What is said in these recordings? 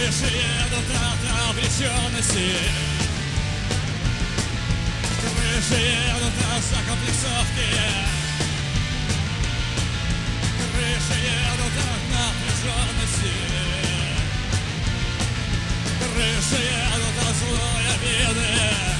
Крыши едут от обреченности. Крыши едут от закомплексовки. Крыши едут от напряженности. Крыши едут от злой обиды.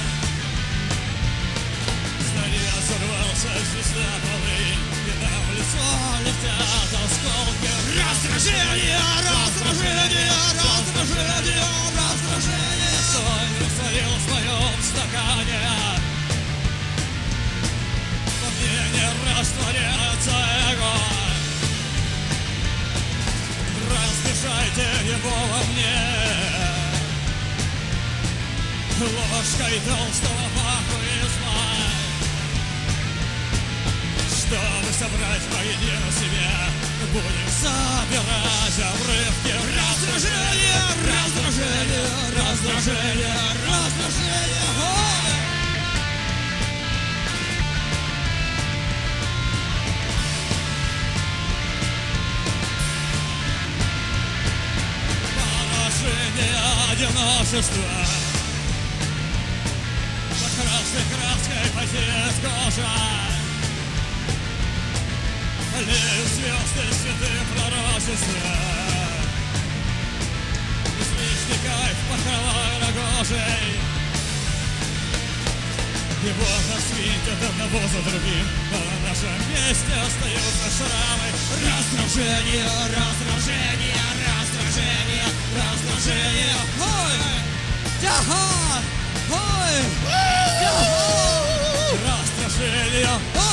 Здание сорвался с листа полы, и нам в лицо летят осколки. Раздражение, раздражение, раздражение, раздражение. Соль растворилась в моем стакане. Во мне не растворяется эго. Размешайте его во мне ложкой толстого фахуизма, чтобы собрать воедино себя. Будем собирать обрывки. Раздражение, раздражение, раздражение, раздражение. Положение одиночества. Под красной краской потеет кожа. Лишь звезды святые пророчества. Излишний кайф под кровавой рогожей. И вот нас видят одного за другим, но на нашем месте остаются шрамы. Раздражение, раздражение, раздражение, раздражение. Ой! Ой! Раздражение.